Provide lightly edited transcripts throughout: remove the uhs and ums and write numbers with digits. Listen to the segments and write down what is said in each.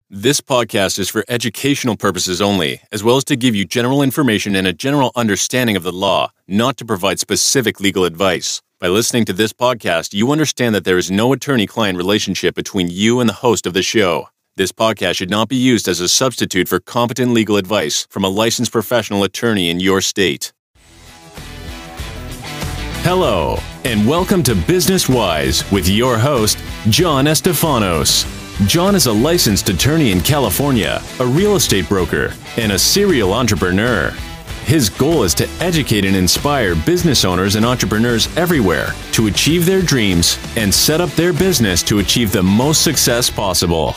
This podcast is for educational purposes only, as well as to give you general information and a general understanding of the law, not to provide specific legal advice. By listening to this podcast, you understand that there is no attorney-client relationship between you and the host of the show. This podcast should not be used as a substitute for competent legal advice from a licensed professional attorney in your state. Hello, and welcome to Business Wise with your host, John Estefanos. John is a licensed attorney in California, a real estate broker, and a serial entrepreneur. His goal is to educate and inspire business owners and entrepreneurs everywhere to achieve their dreams and set up their business to achieve the most success possible.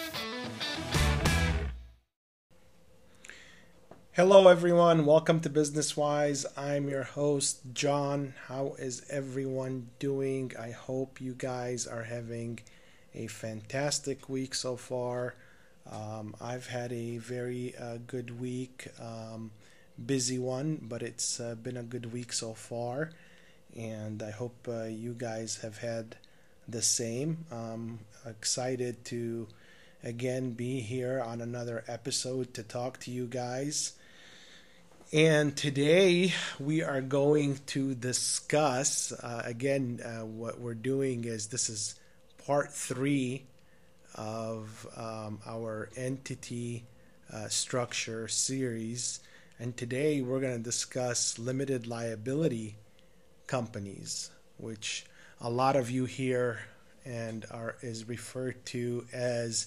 Hello everyone, welcome to Business Wise. I'm your host, John. How is everyone doing? I hope you guys are having a fantastic week so far. I've had a very good week, busy one, but it's been a good week so far, and I hope you guys have had the same. Excited to again be here on another episode to talk to you guys. And today we are going to discuss, what we're doing is this is part 3 of our entity structure series. And today we're going to discuss limited liability companies, which a lot of you hear and is referred to as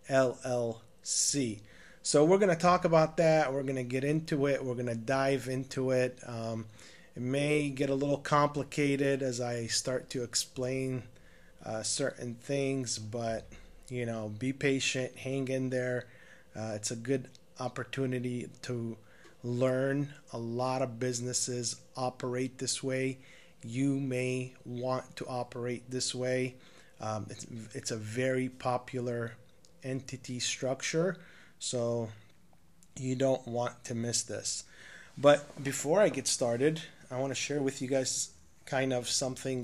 LLC. So we're going to talk about that. We're going to get into it. We're going to dive into it. It may get a little complicated as I start to explain certain things, but be patient, hang in there. It's a good opportunity to learn. A lot of businesses operate this way. You may want to operate this way. It's a very popular entity structure, so you don't want to miss this. But before I get started, I want to share with you guys kind of something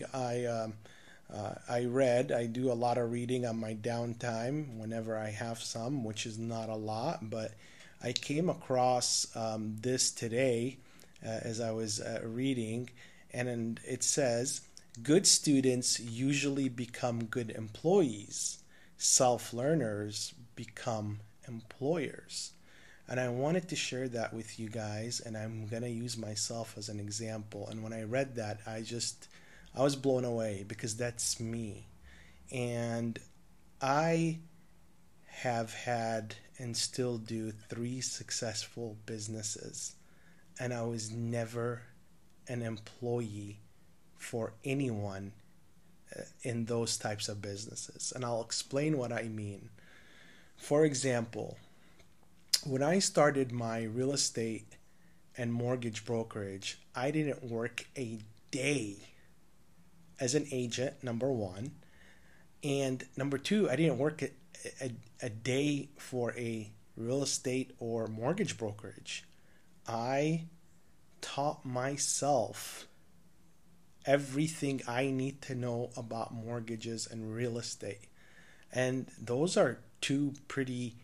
I read. I do a lot of reading on my downtime whenever I have some, which is not a lot, but I came across this today as I was reading, and it says, good students usually become good employees. Self-learners become employers. And I wanted to share that with you guys, and I'm going to use myself as an example. And when I read that, I was blown away because that's me. And I have had and still do 3 successful businesses. And I was never an employee for anyone in those types of businesses. And I'll explain what I mean. For example, when I started my real estate and mortgage brokerage, I didn't work a day as an agent, number one. And number two, I didn't work a day for a real estate or mortgage brokerage. I taught myself everything I need to know about mortgages and real estate. And those are 2 pretty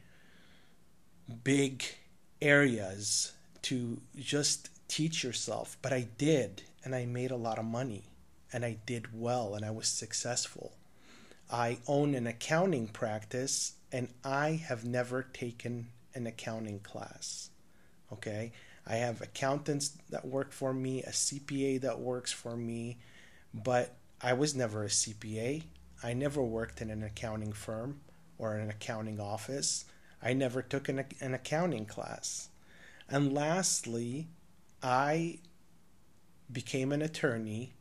big areas to just teach yourself. But I did, and I made a lot of money. And I did well, and I was successful. I own an accounting practice, and I have never taken an accounting class. Okay? I have accountants that work for me, a CPA that works for me, but I was never a CPA. I never worked in an accounting firm or an accounting office. I never took an accounting class. And lastly, I became an attorney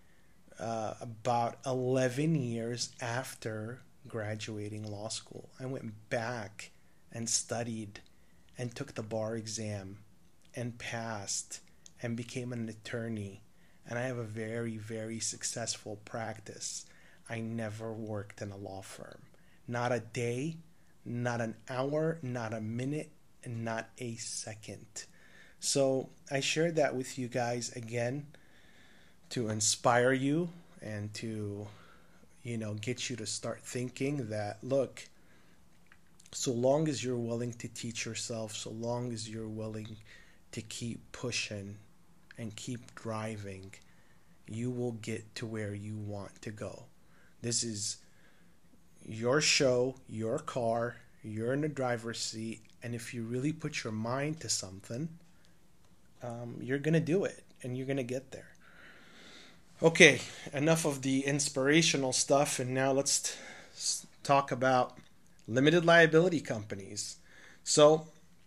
about 11 years after graduating law school. I went back and studied and took the bar exam and passed and became an attorney. And I have a very, very successful practice. I never worked in a law firm. Not a day, not an hour, not a minute, and not a second. So I shared that with you guys again to inspire you and to, get you to start thinking that, look, So long as you're willing to teach yourself, so long as you're willing to keep pushing and keep driving, you will get to where you want to go. This is your show, your car, you're in the driver's seat, and if you really put your mind to something, you're going to do it and you're going to get there. Okay, enough of the inspirational stuff, and now let's talk about limited liability companies. So,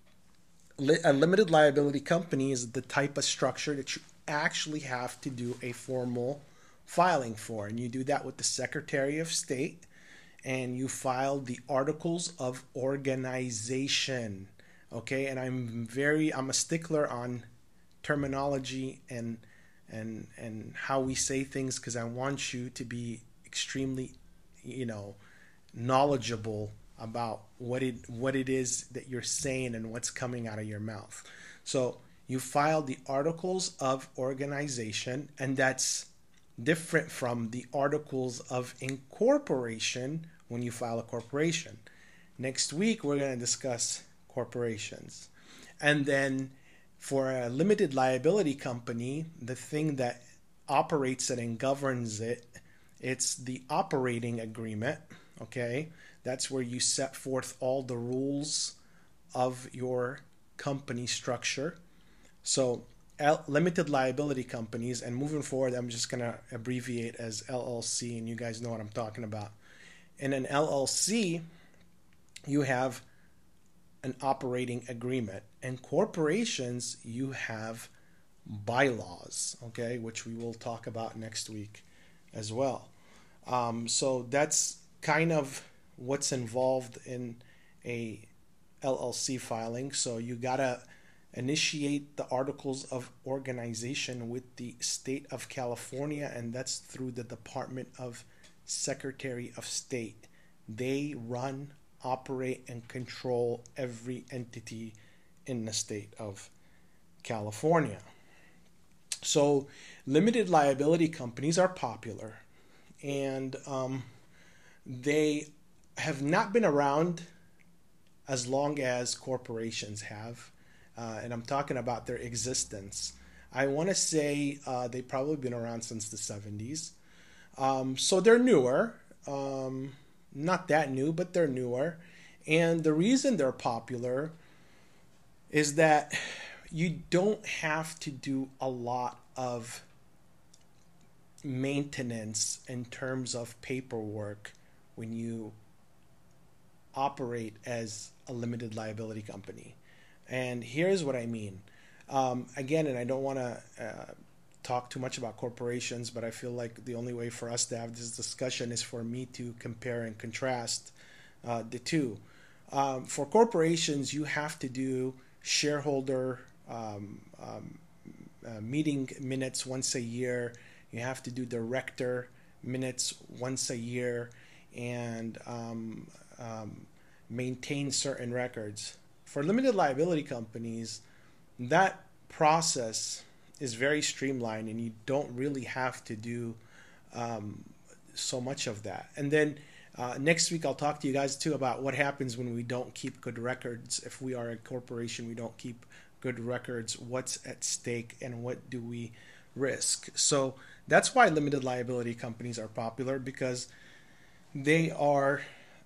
a limited liability company is the type of structure that you actually have to do a formal filing for, and you do that with the Secretary of State, and you file the Articles of Organization. Okay, and I'm a stickler on terminology and how we say things, because I want you to be extremely, knowledgeable about what it is that you're saying and what's coming out of your mouth. So you file the Articles of Organization, and that's different from the Articles of Incorporation when you file a corporation. Next week we're going to discuss corporations. And then for a limited liability company, the thing that operates it and governs it, it's the operating agreement. Okay, that's where you set forth all the rules of your company structure. So limited liability companies, and moving forward I'm just going to abbreviate as LLC, and you guys know what I'm talking about. In an LLC, you have an operating agreement. And corporations, you have bylaws, okay, which we will talk about next week as well. So that's kind of what's involved in a LLC filing. So you gotta initiate the Articles of Organization with the state of California, and that's through the Department of Secretary of State. They run, operate, and control every entity in the state of California. So limited liability companies are popular, and they have not been around as long as corporations have, and I'm talking about their existence. I want to say they've probably been around since the 70s. So they're newer, not that new, but they're newer. And the reason they're popular is that you don't have to do a lot of maintenance in terms of paperwork when you operate as a limited liability company. And here's what I mean. Again, and I don't want to talk too much about corporations, but I feel like the only way for us to have this discussion is for me to compare and contrast the two. For corporations, you have to do shareholder meeting minutes once a year. You have to do director minutes once a year, and maintain certain records. For limited liability companies, that process is very streamlined, and you don't really have to do so much of that. And then next week I'll talk to you guys too about what happens when we don't keep good records. If we are a corporation, we don't keep good records, what's at stake and what do we risk. So that's why limited liability companies are popular, because they are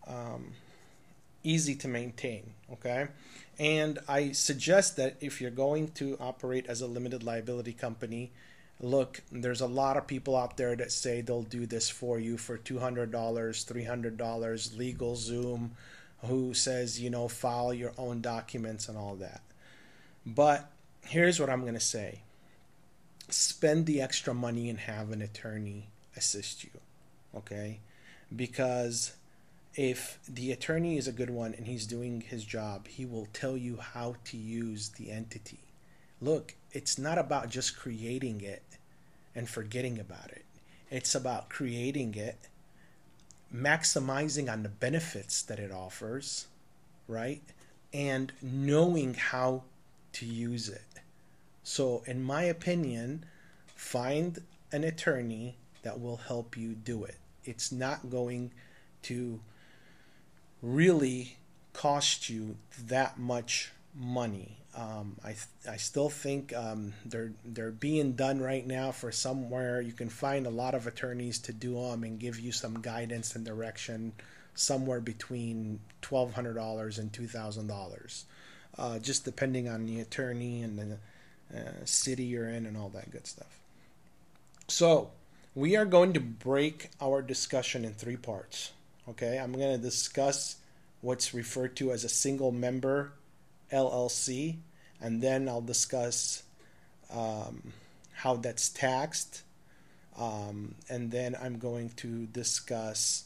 easy to maintain, okay? And I suggest that if you're going to operate as a limited liability company, look, there's a lot of people out there that say they'll do this for you for $200, $300, LegalZoom, who says, file your own documents and all that. But here's what I'm going to say. Spend the extra money and have an attorney assist you, okay? Because if the attorney is a good one and he's doing his job, he will tell you how to use the entity. Look, it's not about just creating it and forgetting about it. It's about creating it, maximizing on the benefits that it offers, right? And knowing how to use it. So, in my opinion, find an attorney that will help you do it. It's not going to really cost you that much money. I still think they're being done right now for somewhere. You can find a lot of attorneys to do them and give you some guidance and direction somewhere between $1,200 and $2,000, just depending on the attorney and the city you're in and all that good stuff. So we are going to break our discussion in 3 parts. Okay, I'm going to discuss what's referred to as a single member LLC, and then I'll discuss how that's taxed, and then I'm going to discuss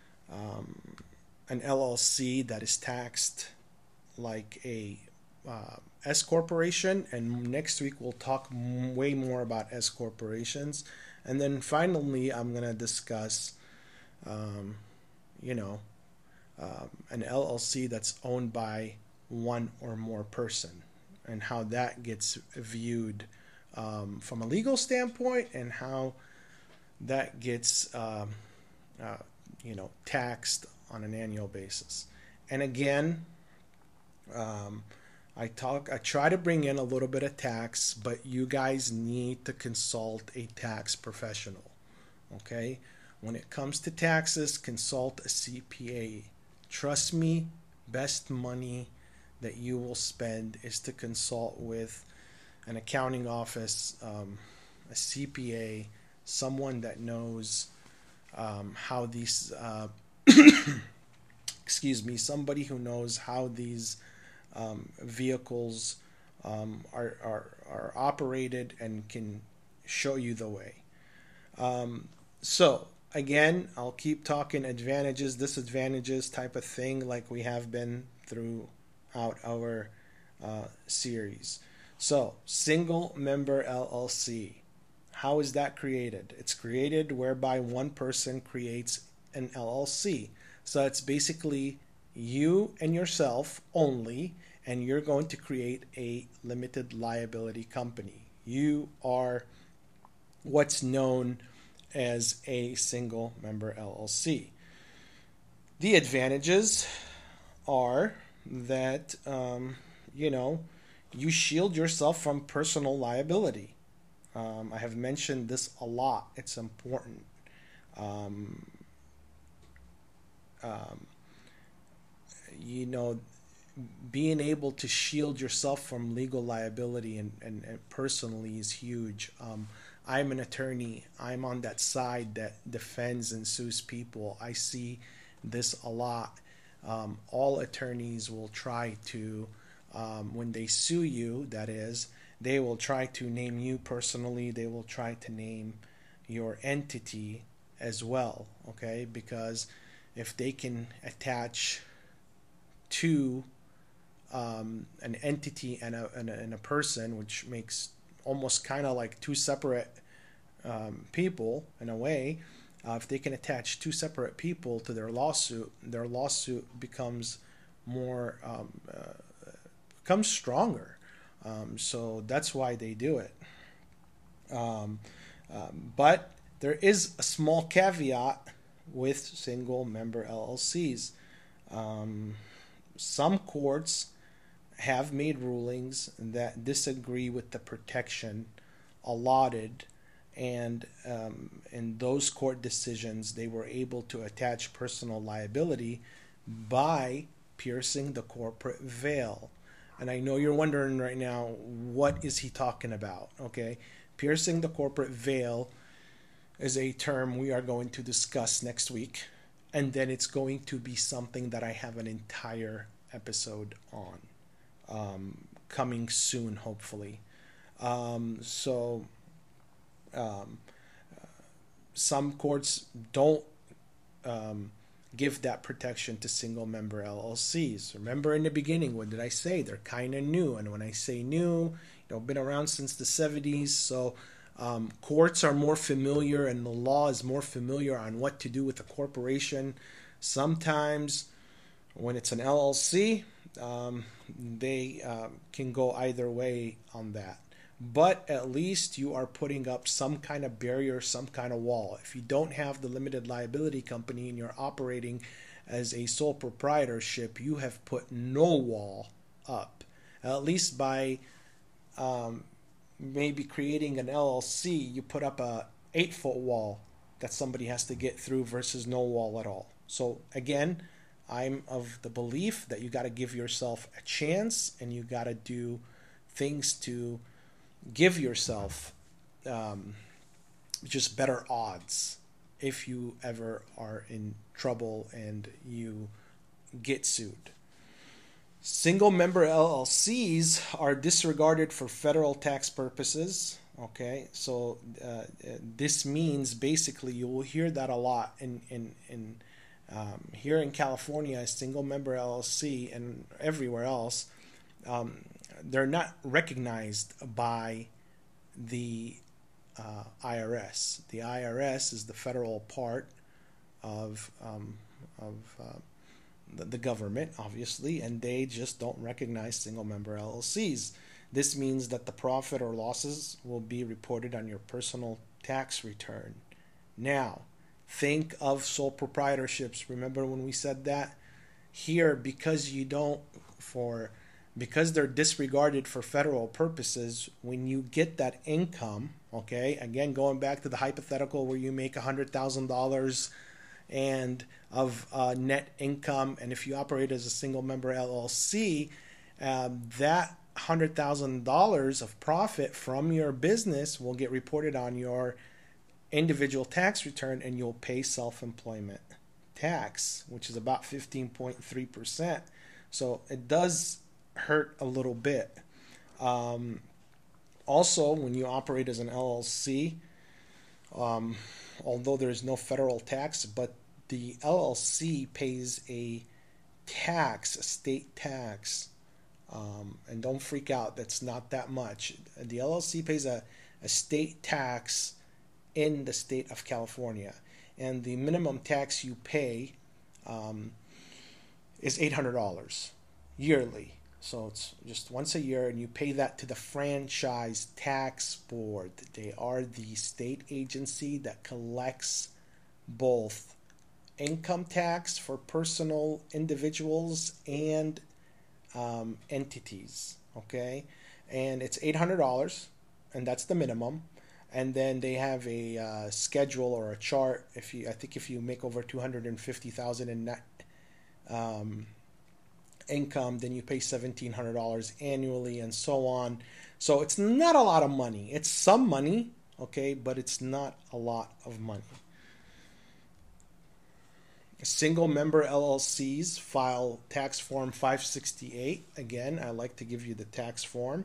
an LLC that is taxed like a S corporation, and next week we'll talk way more about S corporations, and then finally I'm going to discuss an LLC that's owned by one or more person, and how that gets viewed from a legal standpoint, and how that gets taxed on an annual basis. And again, I try to bring in a little bit of tax, but you guys need to consult a tax professional. Okay, when it comes to taxes, consult a CPA. Trust me, best money that you will spend is to consult with an accounting office, a CPA, someone that knows how these somebody who knows how these vehicles are operated and can show you the way. So again, I'll keep talking advantages, disadvantages type of thing like we have been throughout our series. So, single member LLC. How is that created? It's created whereby one person creates an LLC. So it's basically you and yourself only, and you're going to create a limited liability company. You are what's known as a single member LLC. The advantages are that you shield yourself from personal liability. I have mentioned this a lot. It's important. Being able to shield yourself from legal liability and personally is huge. I'm an attorney. I'm on that side that defends and sues people. I see this a lot. All attorneys will try to, when they sue you, that is, they will try to name you personally. They will try to name your entity as well, okay? Because if they can attach to an entity and a person, which makes almost kind of like two separate people in a way, if they can attach two separate people to their lawsuit becomes becomes stronger. So that's why they do it. But there is a small caveat with single member LLCs. Some courts have made rulings that disagree with the protection allotted, and in those court decisions they were able to attach personal liability by piercing the corporate veil. And I know you're wondering right now, what is he talking about? Okay, piercing the corporate veil is a term we are going to discuss next week, and then it's going to be something that I have an entire episode on, coming soon, hopefully. Some courts don't give that protection to single member LLCs. Remember in the beginning, what did I say? They're kind of new. And when I say new, been around since the 70s. So courts are more familiar and the law is more familiar on what to do with a corporation. Sometimes when it's an LLC, they can go either way on that. But at least you are putting up some kind of barrier, some kind of wall. If you don't have the limited liability company and you're operating as a sole proprietorship, you have put no wall up. At least by maybe creating an LLC, you put up a 8-foot wall that somebody has to get through versus no wall at all. So again, I'm of the belief that you got to give yourself a chance, and you got to do things to give yourself just better odds if you ever are in trouble and you get sued. Single member LLCs are disregarded for federal tax purposes. Okay, so this means basically you will hear that a lot here in California. A single member LLC and everywhere else, they're not recognized by the IRS. The IRS is the federal part of the government, obviously, and they just don't recognize single member LLCs. This means that the profit or losses will be reported on your personal tax return. Now, think of sole proprietorships. Remember when we said that? Here, because they're disregarded for federal purposes, when you get that income, okay, again, going back to the hypothetical where you make $100,000 and of net income, and if you operate as a single member LLC, that $100,000 of profit from your business will get reported on your individual tax return, and you'll pay self-employment tax, which is about 15.3%. So it does hurt a little bit. Also, when you operate as an LLC, although there's no federal tax, but the LLC pays a state tax, and don't freak out, that's not that much. The LLC pays a state tax in the state of California, and the minimum tax you pay is $800 yearly. So it's just once a year, and you pay that to the Franchise Tax Board. They are the state agency that collects both income tax for personal individuals and entities. Okay, and it's $800, and that's the minimum. And then they have a schedule or a chart. I think if you make over $250,000 in net income, then you pay $1,700 annually, and so on. So it's not a lot of money. It's some money, okay, but it's not a lot of money. Single member LLCs file tax form 568. Again, I like to give you the tax form,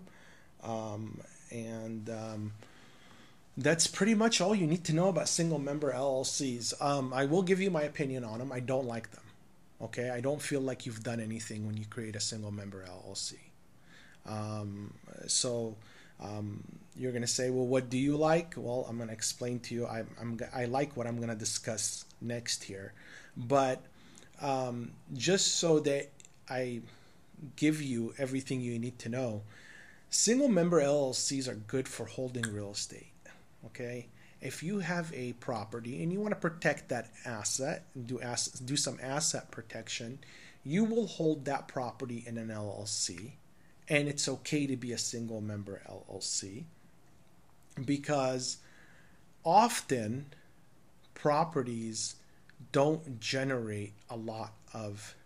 and that's pretty much all you need to know about single member LLCs. I will give you my opinion on them. I don't like them. Okay, I don't feel like you've done anything when you create a single member LLC. You're going to say, well, what do you like? Well, I'm going to explain to you. I like what I'm going to discuss next here. But just so that I give you everything you need to know, single member LLCs are good for holding real estate. Okay, if you have a property and you want to protect that asset and do some asset protection, you will hold that property in an LLC, and it's okay to be a single member LLC, because often properties don't generate a lot of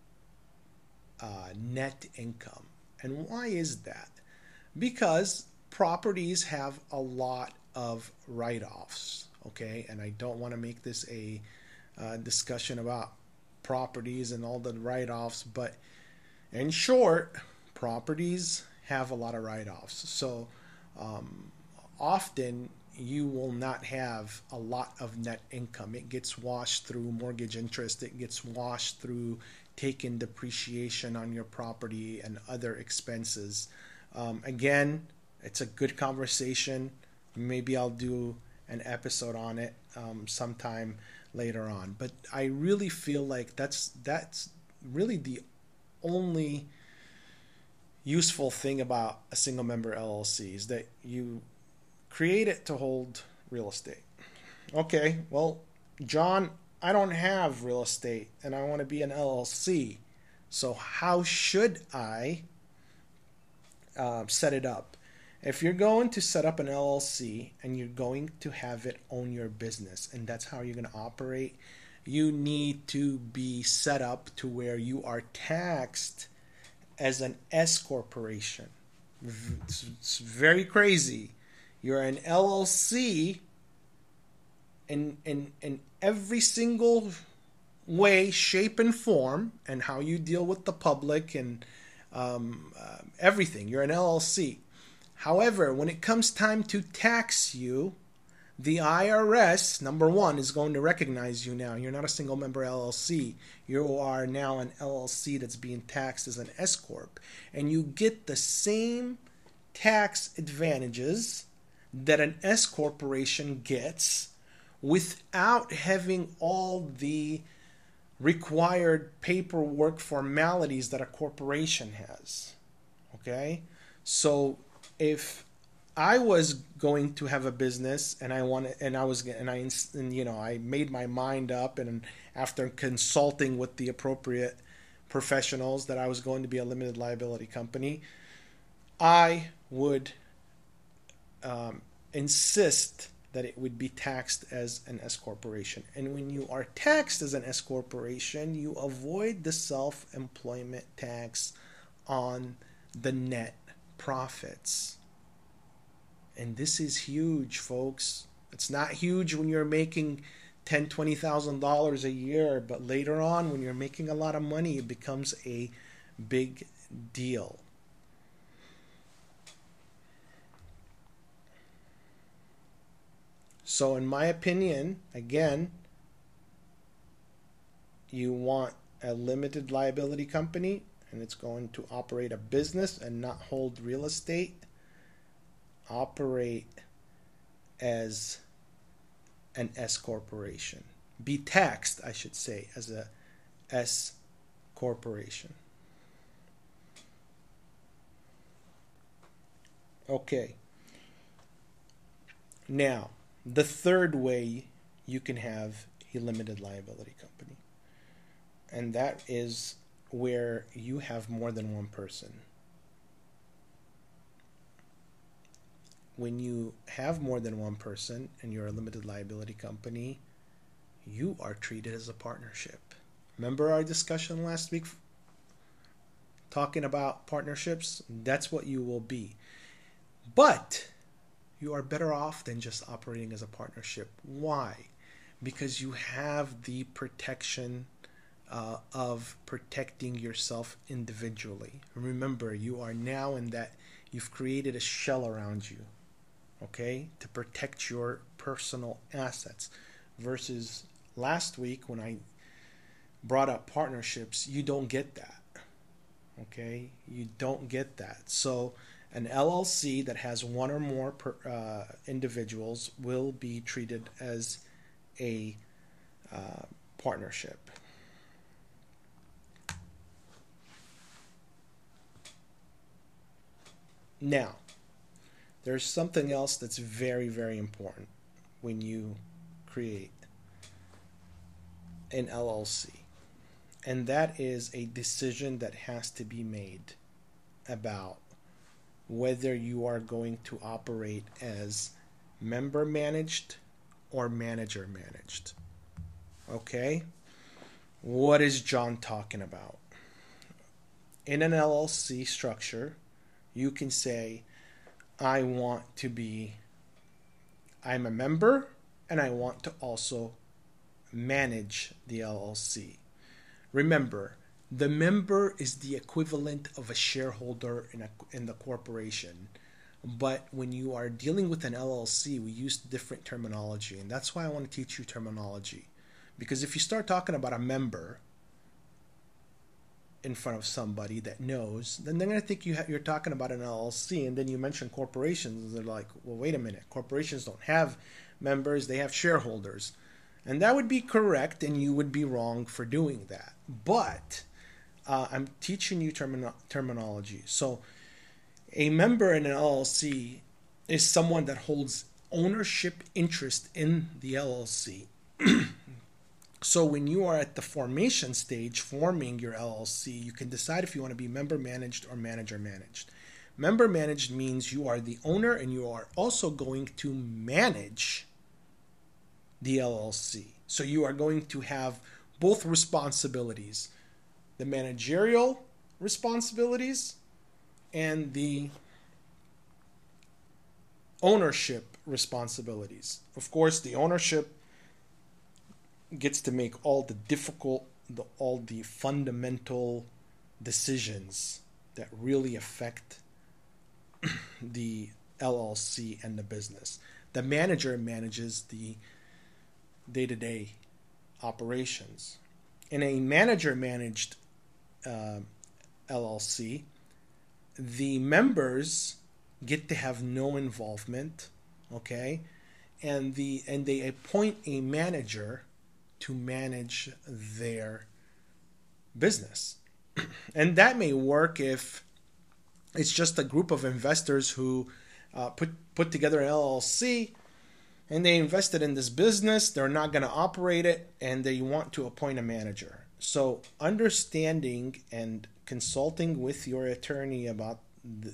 net income. And why is that? Because properties have a lot of write-offs, okay? And I don't want to make this a discussion about properties and all the write-offs, but in short, properties have a lot of write-offs. So often you will not have a lot of net income. It gets washed through mortgage interest. It gets washed through taking depreciation on your property and other expenses. Again, it's a good conversation. Maybe I'll do an episode on it sometime later on. But I really feel like that's really the only useful thing about a single member LLC, is that you create it to hold real estate. Okay, well, John, I don't have real estate and I want to be an LLC. So how should I set it up? If you're going to set up an LLC and you're going to have it own your business, and that's how you're going to operate, you need to be set up to where you are taxed as an S corporation. It's very crazy. You're an LLC in every single way, shape, and form, and how you deal with the public and everything. You're an LLC. However, when it comes time to tax you, the IRS, number one, is going to recognize you now. You're not a single member LLC. You are now an LLC that's being taxed as an S Corp. And you get the same tax advantages that an S Corporation gets without having all the required paperwork formalities that a corporation has. Okay? So if I was going to have a business and I made my mind up, and after consulting with the appropriate professionals that I was going to be a limited liability company, I would insist that it would be taxed as an S corporation. And when you are taxed as an S corporation, you avoid the self-employment tax on the net profits. And this is huge, folks. It's not huge when you're making $10,000, $20,000 a year, but later on, when you're making a lot of money, it becomes a big deal. So in my opinion, again, you want a limited liability company, and it's going to operate a business and not hold real estate. Operate as an S corporation. Be taxed, I should say, as a S corporation. Okay. Now, the third way you can have a limited liability company, and that is where you have more than one person. When you have more than one person and you're a limited liability company, you are treated as a partnership. Remember our discussion last week talking about partnerships? That's what you will be. But you are better off than just operating as a partnership. Why? Because you have the protection of protecting yourself individually. Remember, you are now in that you've created a shell around you, okay, to protect your personal assets. Versus last week when I brought up partnerships, you don't get that, okay? You don't get that. So an LLC that has one or more individuals will be treated as a partnership. Now, there's something else that's very, very important when you create an LLC, and that is a decision that has to be made about whether you are going to operate as member managed or manager managed. Okay? What is John talking about? In an LLC structure, you can say, I'm a member and I want to also manage the LLC. Remember, the member is the equivalent of a shareholder in the corporation. But when you are dealing with an LLC, we use different terminology. And that's why I want to teach you terminology. Because if you start talking about a member in front of somebody that knows, then they're going to think you're talking about an LLC. And then you mention corporations. They're like, well, wait a minute. Corporations don't have members. They have shareholders. And that would be correct, and you would be wrong for doing that. But I'm teaching you terminology. So a member in an LLC is someone that holds ownership interest in the LLC. So when you are at the formation stage, forming your LLC, you can decide if you want to be member managed or manager managed. Member managed means you are the owner and you are also going to manage the LLC. So you are going to have both responsibilities, the managerial responsibilities and the ownership responsibilities. Of course, the ownership gets to make all the fundamental decisions that really affect the LLC and the business. The manager manages the day-to-day operations. In a manager-managed LLC, the members get to have no involvement, okay, and they appoint a manager to manage their business. And that may work if it's just a group of investors who put together an LLC and they invested in this business. They're not going to operate it and they want to appoint a manager. So understanding and consulting with your attorney about the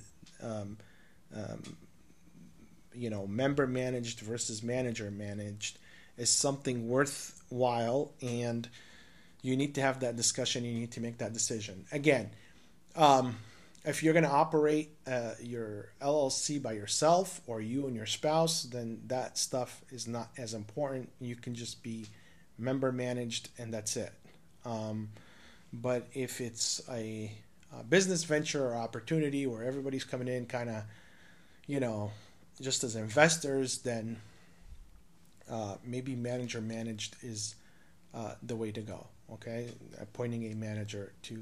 member managed versus manager managed is something worthwhile, and you need to have that discussion. You need to make that decision. Again, if you're going to operate your LLC by yourself or you and your spouse, then that stuff is not as important. You can just be member managed and that's it. But if it's a business venture or opportunity where everybody's coming in kind of, just as investors, then maybe manager managed is the way to go. Okay, appointing a manager to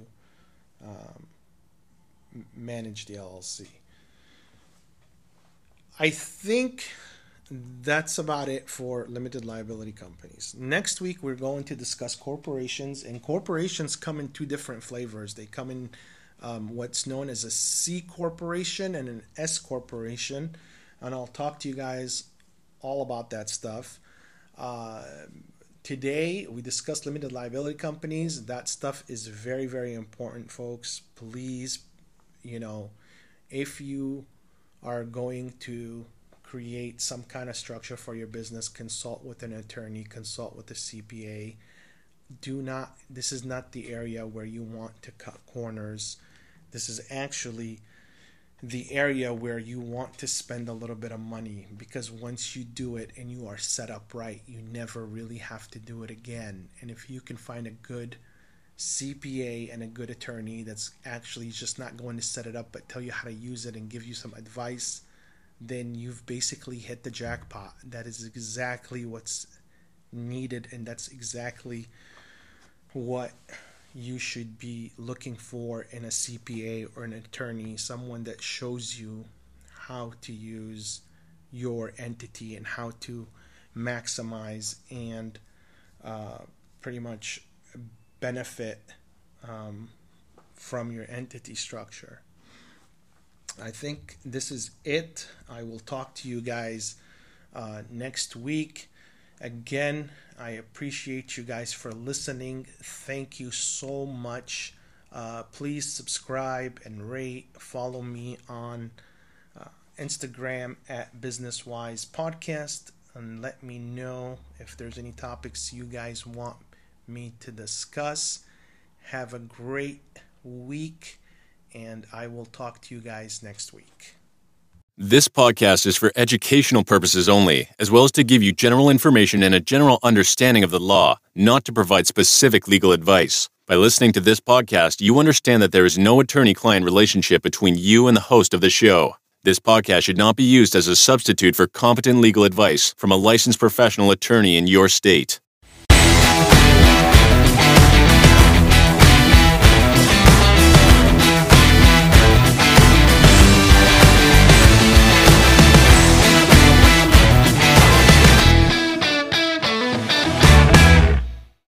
manage the LLC. I think that's about it for limited liability companies. Next week we're going to discuss corporations, and corporations come in two different flavors. They come in what's known as a C corporation and an S corporation, and I'll talk to you guys all about that stuff. Today we discussed limited liability companies. That stuff is very, very important, folks. Please, if you are going to create some kind of structure for your business, consult with an attorney, consult with a CPA. This is not the area where you want to cut corners. This is actually the area where you want to spend a little bit of money, because once you do it and you are set up right, you never really have to do it again. And if you can find a good CPA and a good attorney that's actually just not going to set it up but tell you how to use it and give you some advice, then you've basically hit the jackpot. That is exactly what's needed, and that's exactly what you should be looking for in a CPA or an attorney, someone that shows you how to use your entity and how to maximize and pretty much benefit from your entity structure. I think this is it. I will talk to you guys next week. Again, I appreciate you guys for listening. Thank you so much. Please subscribe and rate. Follow me on Instagram at BusinessWise Podcast, and let me know if there's any topics you guys want me to discuss. Have a great week, and I will talk to you guys next week. This podcast is for educational purposes only, as well as to give you general information and a general understanding of the law, not to provide specific legal advice. By listening to this podcast, you understand that there is no attorney-client relationship between you and the host of the show. This podcast should not be used as a substitute for competent legal advice from a licensed professional attorney in your state.